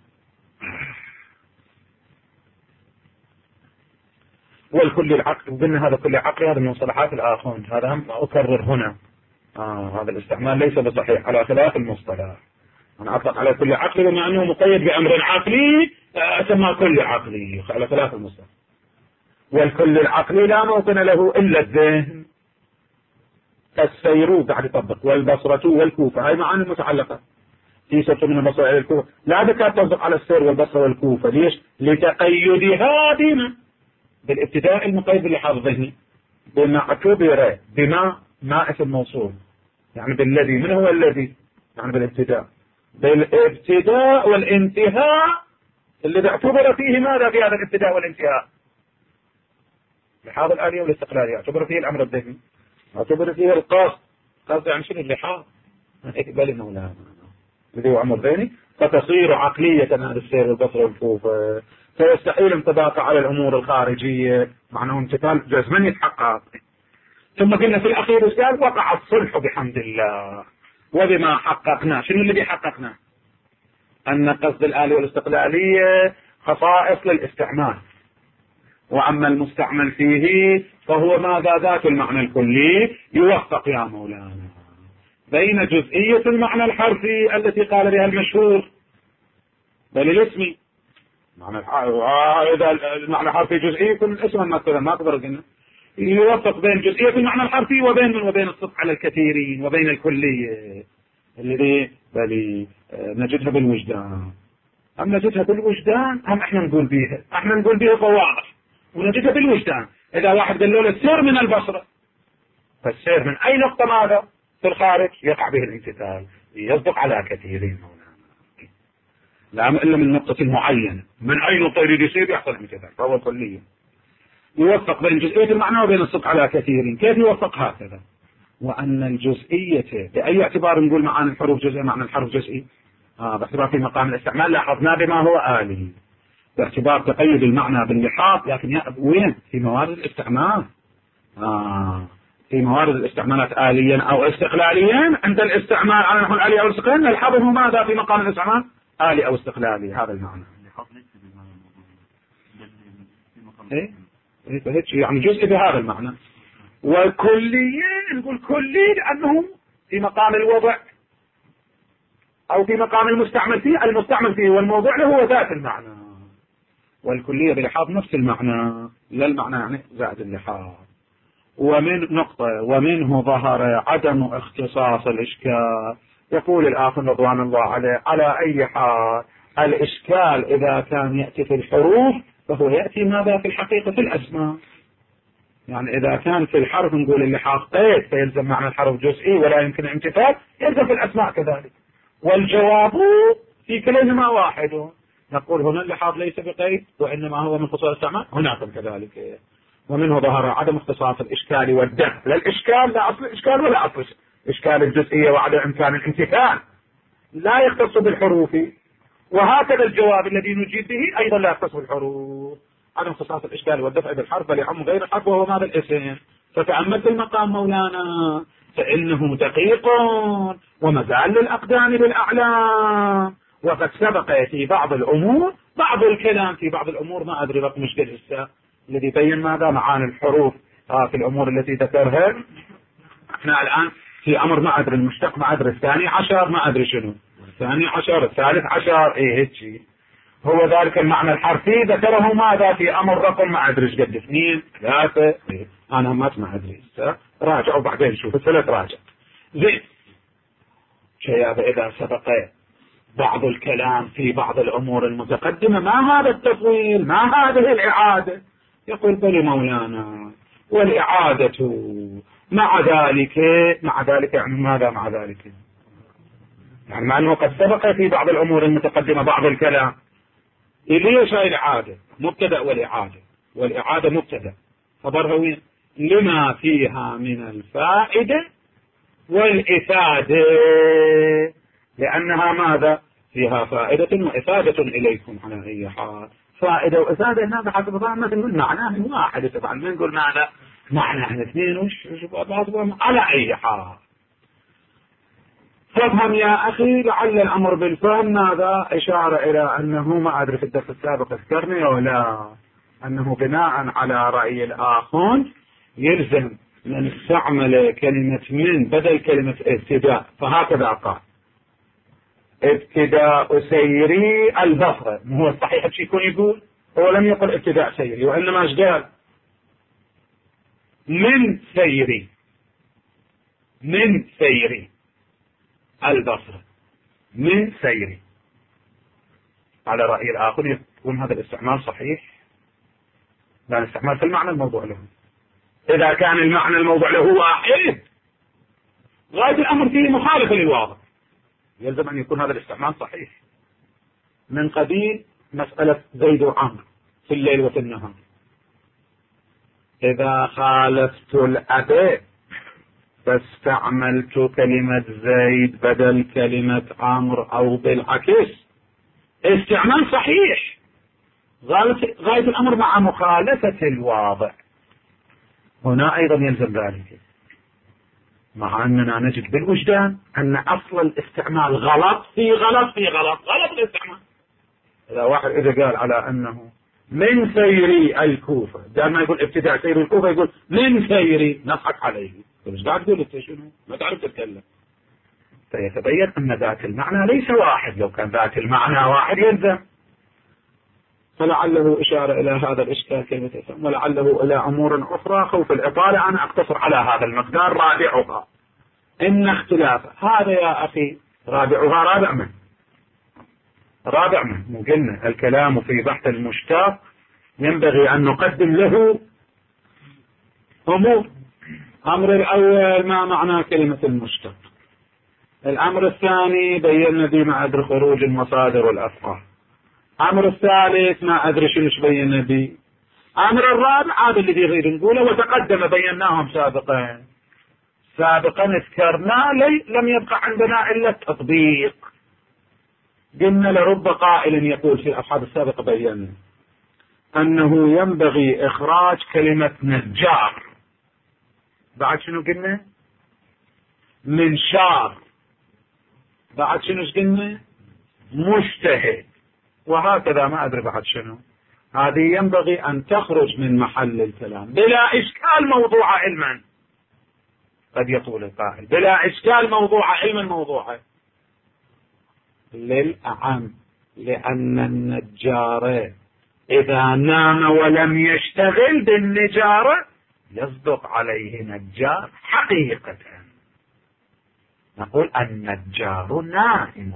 والكل العقل وقلنا هذا كل عقل هذا من مصطلحات الآخوند هذا هم أكرر هنا آه هذا الاستعمال ليس بصحيح على خلاف المصطلح. أنا أطلق على كل عقل بما أنه مقيد بأمر عقلي أسمى كل عقلي على خلاف المصطلح. والكل العقلي لا موطن له إلا الذهن السير قاعد يطبق والبصرة والكوفة هاي معاني المتعلقة في سبت من البصرة إلى الكوفة لا بكات تصدق على السير والبصرة والكوفة ليش؟ لتقيدها دينا بالابتداء المقيد باللحاظ الذهني بما اعتبر بما ما اسم موصول يعني بالذي من هو الذي يعني بالابتداء بالابتداء والانتهاء الذي اعتبر فيه ماذا في هذا الابتداء والانتهاء؟ لحاظ الآلية والاستقلالية اعتبر فيه الأمر الذهني اعتبر فيه القصد قصد يعني شنو اللحاظ اقبل مولانا الذي هو أمر ذهني فتصير عقلية هذا السير والبصر والكوفة فيستحيل انطباقه على الأمور الخارجية معناه امتثال جزما يتحقق. ثم قلنا في الأخير قال وقع الصلح بحمد الله وبما حققنا شنو اللي حققنا؟ أن قصد الآلية والاستقلالية خصائص للاستعمال وأما المستعمل فيه فهو ماذا ذات المعنى الكلي يوفق يا مولانا بين جزئية المعنى الحرفي التي قال بها المشهور بل الاسمي معنى إذا المعنى الحرفي جزئي يكون اسما مثلا ما أقدر قلنا يوفق بين جزئية المعنى الحرفي وبين من وبين الصدق على الكثيرين وبين الكلية الذي بل نجدها بالوجدان أم نجدها بالوجدان أم إحنا نقول بيها إحنا نقول بيها فواضح ونجدها بالوجدان. إذا واحد قال له السير من البصرة فالسير من أي نقطة ماذا في الخارج يقع به الامتثال يصدق على كثيرين لا إلا من نقطة معينة من أي نقطة يريد يصير يحصل امتثال فهو كلية يوفق بين جزئية المعنى وبين الصدق على كثيرين. كيف يوفق هكذا؟ وأن الجزئية بأي اعتبار نقول معاني الحروف جزئي معنى الحرف جزئي آه باعتبار في مقام الاستعمال لاحظنا بما هو آلي باعتبار تقيد المعنى باللحاظ لكن وين في موارد الاستعمال آه في موارد الاستعمالات آليا أو استقلاليا عند الاستعمال على نحو الآلي أو الاستقلال نلحظه ماذا في مقام الاستعمال آلي أو استقلالي هذا المعنى إيه إيه يعني جزء بهذا المعنى. وكليا نقول كلي لأنه في مقام الوضع أو في مقام المستعمل فيه. المستعمل فيه والموضوع له هو ذات المعنى، والكلية بلحاظ نفس المعنى، لا المعنى يعني زائد اللحاظ. ومن نقطة ومنه ظهر عدم اختصاص الإشكال. يقول الآخر رضوان الله عليه على أي حال الإشكال إذا كان يأتي في الحروف فهو يأتي ماذا في الحقيقة في الأسماء. يعني إذا كان في الحرف نقول اللحاظ قيد فيلزم معنى الحرف جزئي ولا يمكن امتثال، يلزم في الأسماء كذلك. والجواب في كلمة واحد، نقول هنا اللحاظ ليس بقيد وإنما هو من خصوص الاستعمال، هناك كذلك. ومنه ظهر عدم اختصاص الإشكال والدفع. لا الإشكال لا أصل الإشكال ولا أصل إشكال الجزئية وعدم إمكان الامتثال لا يختص بالحروف، وهكذا الجواب الذي نجيب به أيضا لا يختص بالحروف. عدم اختصاص الإشكال والدفع بالحرف بل يعم غير الحرف وهو ماذا الاسم. فتأملت المقام مولانا فإنه دقيق ومزال للأقدام بالأعلام. وقد سبق في بعض الأمور بعض الكلام في بعض الأمور ما أدري رقم مش قد الذي بين ماذا معاني الحروف آه في الأمور التي ذكرها. احنا الآن في أمر ما أدري المشتق ما أدري الثاني عشر ما أدري شنو الثاني عشر الثالث عشر إيه هيك هو ذلك المعنى الحرفي ذكره ماذا في أمر رقم ما أدري ايش قد اثنين ثلاثة إيه. أنا ما ما أدري راجع وبعدين شوف الثلاث راجع زين شيء. إذا سبق بعض الكلام في بعض الأمور المتقدمة ما هذا التطويل ما هذه الإعادة. يقول بل مولانا والإعادة مع ذلك مع ذلك يعني ماذا مع ذلك يعني مع أنه قد سبق في بعض الأمور المتقدمة بعض الكلام. ليش هاي الإعادة مبتدأ والإعادة والإعادة مبتدأ خبرها وين لما فيها من الفائدة والإفادة لأنها ماذا فيها فائدة وإفادة إليكم على أي حال. فائدة وإفادة هذا حسب ظاهر ما نقول معناه واحد طبعا ما نقول ماذا معناه اثنين وش على أي حال. فافهم يا أخي لعل الأمر بالفهم ماذا إشارة إلى أنه ما أدري في الدرس السابق اذكرني ولا أنه بناء على رأي الآخر يلزم أن نستعمل كلمة من بدل كلمة ابتداء. فهكذا قال ابتداء سيري البصرة هو الصحيح شيء يكون يقول هو لم يقل ابتداء سيري وإنما ايش قال من سيري من سيري البصرة من سيري. على رأي الآخر يكون هذا الاستعمال صحيح لأن الاستعمال في المعنى الموضوع له. إذا كان المعنى الموضوع له واحد غاية الأمر فيه مخالفة للواضح يلزم أن يكون هذا الاستعمال صحيح. من قبيل مسألة زيد وعمر في الليل وفي النهار إذا خالفت الأب فاستعملت كلمة زيد بدل كلمة عمرو أو بالعكس استعمال صحيح غاية الأمر مع مخالفة الواضع. هنا أيضا يلزم ذلك مع أننا نجد بالوجدان أن أصل الاستعمال غلط في غلط في غلط غلط الاستعمال. إذا واحد إذا قال على أنه من سيري الكوفة دائما ما يقول ابتداء سيري الكوفة يقول من سيري نضحك عليه مش قاعد تقول انت شنو ما تعرف تتكلم. فيتبين ان ذات المعنى ليس واحد لو كان ذات المعنى واحد يلزم. فلعله اشاره الى هذا الاشكال كلمه اسم ولعله الى امور اخرى خوف الاطاله. انا اقتصر على هذا المقدار. رابعها ان اختلاف هذا يا اخي رابعها رابع من رابع من قلنا الكلام في بحث المشتق ينبغي ان نقدم له امور. الأمر الأول ما معنى كلمة المشتق. الأمر الثاني بينا دي ما أدري خروج المصادر والأفعال. الأمر الثالث ما أدري شنو بينا دي. الأمر الرابع هذا اللي يغير نقوله وتقدم بيناهم سابقا سابقا ذكرنا لي لم يبقى عندنا إلا التطبيق. قلنا لرب قائل يقول في الأصحاب السابقة بينا أنه ينبغي إخراج كلمة نجار بعد شنو قلنا من شار بعد شنو قلنا مجتهد وهكذا ما أدري بعد شنو. هذه ينبغي أن تخرج من محل الكلام بلا إشكال موضوع علما. قد يطول القائل بلا إشكال موضوع علما موضوعه للأعم، لأن النجار إذا نام ولم يشتغل بالنجارة يصدق عليه نجار حقيقة. نقول النجار نائم.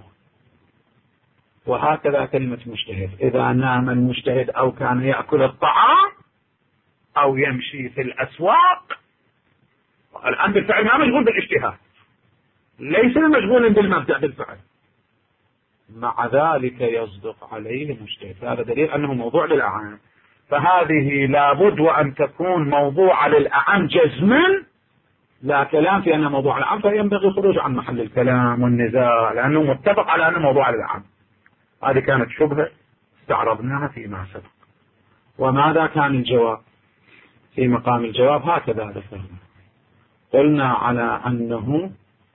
وهكذا كلمة مجتهد، إذا نام المجتهد أو كان يأكل الطعام أو يمشي في الأسواق، الآن بالفعل ما مشغول بالاجتهاد، ليس مشغولا بالمبدأ بالفعل، مع ذلك يصدق عليه مجتهد. هذا دليل أنه موضوع للأعم. فهذه لابد وأن تكون موضوع للأعم جزما، لا كلام في أنه موضوع للأعم، فينبغي الخروج عن محل الكلام والنزاع لأنه متفق على أنه موضوع للأعم. هذه كانت شبهة استعرضناها فيما سبق. وماذا كان الجواب؟ في مقام الجواب هكذا ذكرنا، قلنا على أنه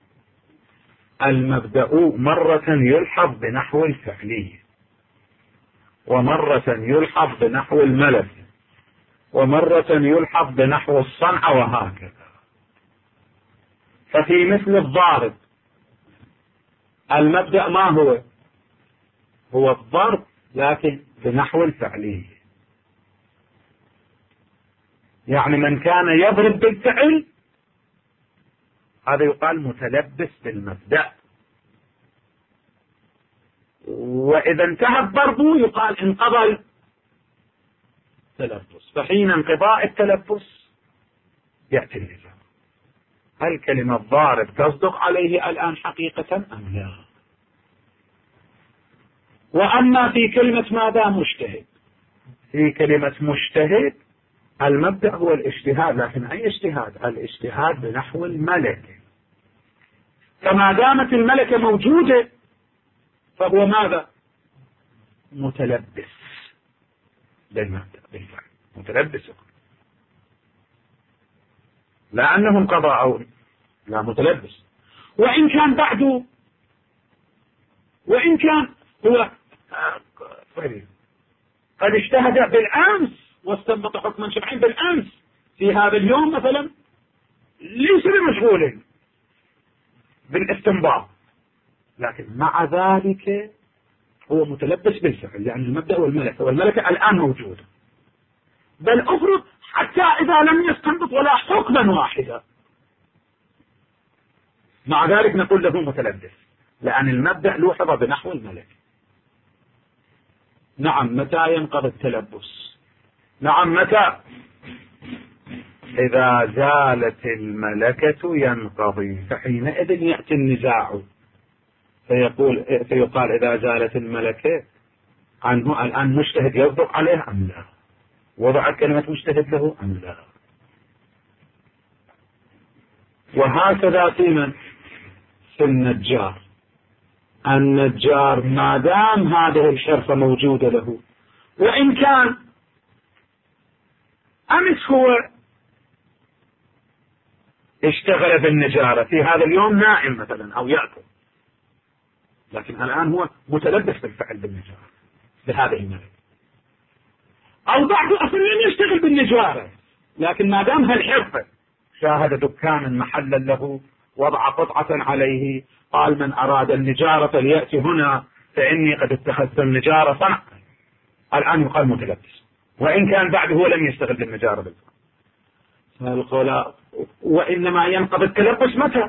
المبدأ مرة يلحظ بنحو الفعلي، ومرة يلحظ بنحو الملك، ومرة يلحظ بنحو الصنع، وهكذا. ففي مثل الضارب المبدأ ما هو؟ هو الضرب لكن بنحو الفعلي، يعني من كان يضرب بالفعل هذا يقال متلبس بالمبدأ، وإذا انتهى الضرب يقال انقضى التلبس. فحين انقضاء التلبس يأتي النزاع، هل كلمة ضارب تصدق عليه الآن حقيقة أم لا؟ وأما في كلمة ماذا مجتهد، في كلمة مجتهد المبدأ هو الاجتهاد، لكن أي اجتهاد؟ الاجتهاد بنحو الملكة. فما دامت الملكة موجودة فهو ماذا؟ متلبس بالمبدأ بالفعل، متلبس، لا أنه انقضى أو لا، متلبس. وإن كان بعده، وإن كان هو قد اجتهد بالأمس واستنبط حكما شرعيا بالأمس، في هذا اليوم مثلا ليس بمشغول بالاستنباط، لكن مع ذلك هو متلبس بالفعل، يعني المبدأ والملكة، والملكة الآن موجودة. بل أفرض حتى إذا لم يستنبط ولا حكما واحدا، مع ذلك نقول له متلبس، لأن المبدأ لوحظ بنحو الملكة. نعم، متى ينقضي التلبس؟ نعم، متى؟ إذا زالت الملكة ينقضي، فحينئذ يأتي النزاع فيقول فيقال إذا زالت الملكة عنه الآن مجتهد يصدق عليه أم لا؟ وضعت كلمة مجتهد له أم لا؟ وهكذا في من؟ في النجار. النجار ما دام هذه الحرفة موجودة له، وإن كان أمس هو اشتغل بالنجارة، في هذا اليوم نائم مثلا أو يأكل، لكن الآن هو متلبس بالفعل بالنجارة بهذه الملكة. أو بعض أصلا لم يشتغل بالنجارة، لكن ما دام هالحرفة، شاهد دكانا محلا له، وضع قطعة عليه، قال من أراد النجارة فليأتي هنا فإني قد اتخذت النجارة صنعا، الآن يقال متلبس، وإن كان بعد هو لم يشتغل بالنجارة بالفعل. وإنما ينقضي التلبس متى؟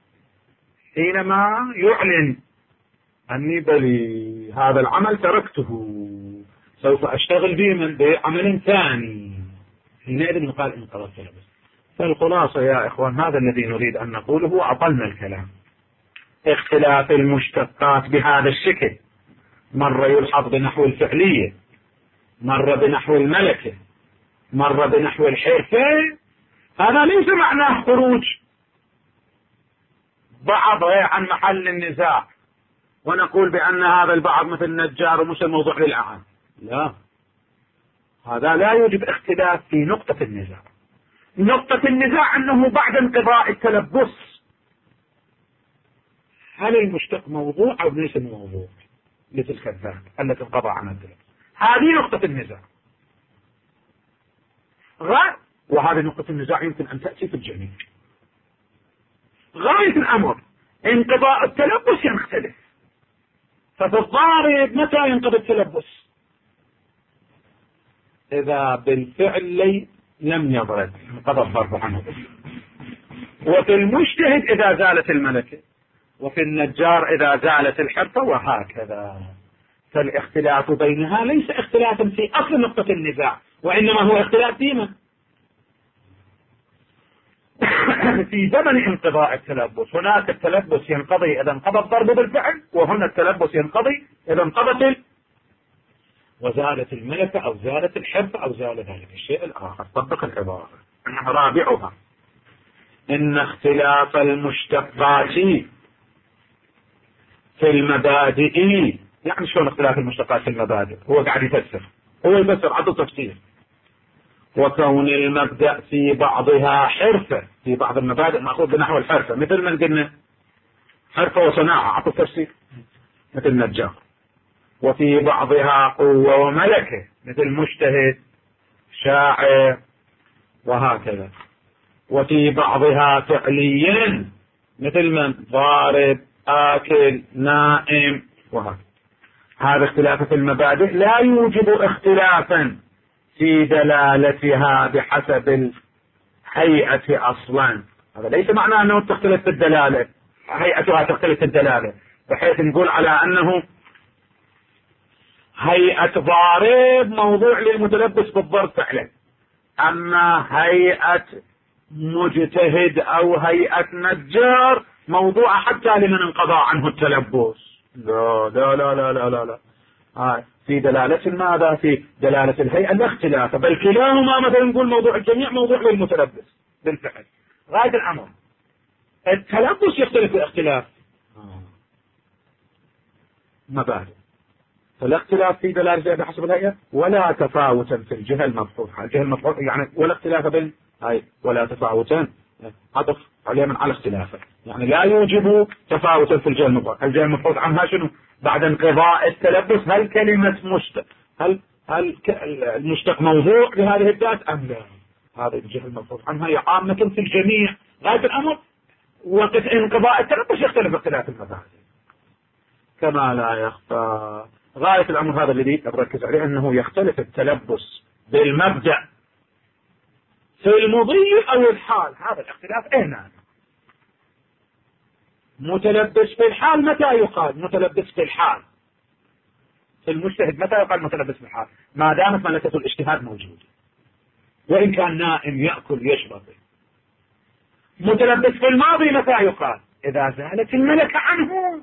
حينما يعلن أني بلي هذا العمل تركته، سوف أشتغل به من بعمل ثاني، حينئذ يقال انقضى التلبس. فالخلاصة يا إخوان هذا الذي نريد أن نقوله، وأطلنا الكلام. اختلاف المشتقات بهذا الشكل، مرة يلحظ بنحو الفعلية، مرة بنحو الملكة، مرة بنحو الحرفة، هذا ليس معناه خروج بعض عن محل النزاع ونقول بأن هذا البعض مثل النجار ومش الموضوع للأعم، لا، هذا لا يوجب اختلاف في نقطة النزاع. نقطة النزاع أنه بعد انقضاء التلبس هل المشتق موضوع أو ليس موضوع لتلك الذات التي انقضى عنها التلبس، هذه نقطة النزاع. غير، وهذه نقطة النزاع يمكن أن تأتي في الجميع. غاية الأمر انقضاء التلبس يختلف، ففي الضارب متى ينقضي التلبس؟ إذا بالفعل لم يضرب انقضى الضرب عنه. وفي المجتهد إذا زالت الملكة، وفي النجار إذا زالت الحرفة، وهكذا. فالاختلاف بينها ليس اختلافا في أصل نقطة النزاع، وإنما هو اختلاف فيما في زمن انقضاء التلبس. هناك التلبس ينقضي إذا انقضى الضرب بالفعل، وهنا التلبس ينقضي إذا انقضت وزالت الملكة أو زالت الحرفة أو زال ذلك الشيء الآخر. طبق العبارة. رابعها إن اختلاف المشتقات في المبادئ. يعني شلون اختلاف المشتقات في المبادئ؟ هو قاعد يفسر، هو يفسر عطوا تفسير. وكون المبدأ في بعضها حرفة، في بعض المبادئ مأخوذ بنحو الحرفة، مثل ما قلنا حرفة وصناعة عطوا تفسير مثل النجار. وفي بعضها قوة وملكة مثل مجتهد شاعر وهكذا. وفي بعضها فعليا مثل من ضارب آكل نائم وهكذا. هذا اختلاف في المبادئ لا يوجب اختلافا في دلالتها بحسب الهيئة أصلا. هذا ليس معناه أنه تختلف في الدلالة، هيئتها تختلف في الدلالة، بحيث نقول على أنه هيئة ضارب موضوع للمتلبس بالضرب فعلا، أما هيئة مجتهد أو هيئة نجار موضوع حتى لمن انقضى عنه التلبس. لا لا لا لا لا لا, لا. آه. في دلالة ماذا؟ في دلالة الهيئة الاختلاف، بل كلاهما مثلا نقول موضوع الجميع موضوع للمتلبس بالفعل. غاية الأمر التلبس يختلف باختلاف مبادئ، فالاختلاف في دلالة بحسب الهيئة ولا تفاوتا في الجهة المبحوثة. الجهة المبحوثة يعني ولا اختلاف بين هاي ولا تفاوتا عطف عليه من على اختلافه، يعني لا يوجب تفاوتا في الجهة المبحوثة. الجهة المبحوث عنها شنو؟ بعد انقضاء التلبس هل كلمة مشتق هل هل المشتق موضوع لهذه الذات أم لا؟ هذه الجهة المبحوث عنها هي عامة في الجميع. غاية الأمر وقت انقضاء التلبس يختلف اختلاف المبادئ كما لا يخفى. غاية الأمر هذا الذي أركز عليه أنه يختلف التلبس بالمبدأ في المضي أو الحال. هذا الاختلاف هنا. متلبس في الحال متى يقال متلبس في الحال؟ في المجتهد متى يقال متلبس في الحال؟ ما دامت ملكة الاجتهاد موجودة، وإن كان نائم يأكل يشرب. متلبس في الماضي متى يقال؟ إذا زالت الملكة عنه.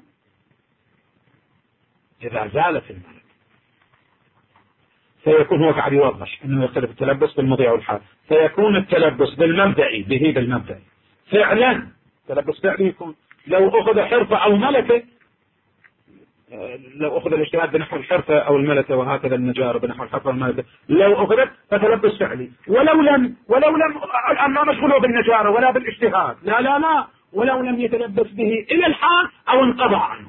إذا زالت الملكة سيكون هو قاعد يوضح أنه يختلف التلبس بالمضي أو الحال. سيكون التلبس بالمبدئي به بالمبدئي فعلا. تلبس فعلي يكون لو أخذ حرفة أو ملكة، لو أخذ الاجتهاد بنحو الحرفة أو الملكة وهكذا النجار بنحو الحرفة والملكة، لو أخذت فتلبس فعلي. ولو لم ولو لم الآن ما مشغوله بالنجارة ولا بالاجتهاد، لا لا لا ولو لم يتلبس به إلى الحال أو انقضى عنه.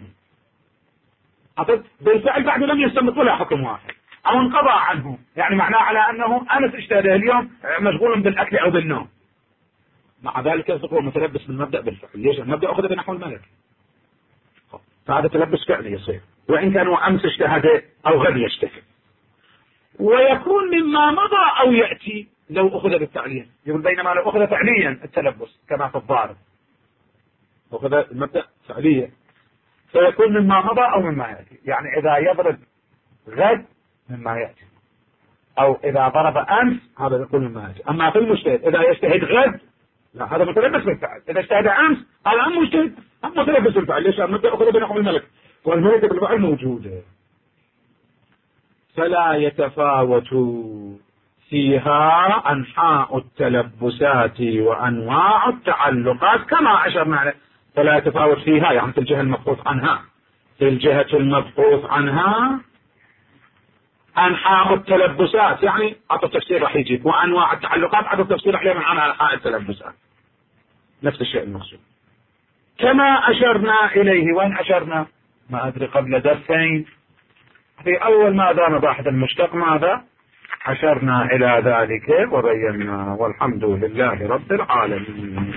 بالفعل بعد لم يستمت ولا حكم واحد أو انقضى عنه، يعني معناه على أنه أمس اجتهده اليوم مشغول بالأكل أو بالنوم. مع ذلك يصدق هو متلبس بالمبدأ بالفعل. ليش؟ المبدأ أخذ بنحو الملك، فهذا تلبس فعلي يصير، وإن كان أمس اجتهد أو غد يجتهد. ويكون مما مضى أو يأتي لو أخذ بالتعليل. يقول بينما لو أخذ فعليا التلبس كما في الضارب أخذ المبدأ فعليا فيكون مما مضى أو مما يأتي. يعني إذا يضرب غد مما يأتي، أو إذا ضرب أمس هذا يكون مما يأتي. أما في المجتهد إذا يجتهد غد لا، هذا متلبس بالفعل. إذا اجتهد أمس هذا أم مجتهد أم متلبس بالفعل. ليش؟ المبدأ أخذ بنحو الملك والملك بالفعل موجودة، فلا يتفاوت فيها أنحاء التلبسات وأنواع التعلقات كما أشرنا عليه. فلا يتفاوت فيها يعني في الجهة المبحوث عنها، في الجهة المبحوث عنها أنحاء التلبسات، يعني عطوا التفسير راح يجيب، وأنواع التعلقات عطوا التفسير راح يمن عنها أنحاء التلبسات. نفس الشيء المقصود كما أشرنا إليه. وين أشرنا؟ ما أدري قبل درسين في أول ما دام بحث المشتق ماذا أشرنا إلى ذلك وبينا، والحمد لله رب العالمين.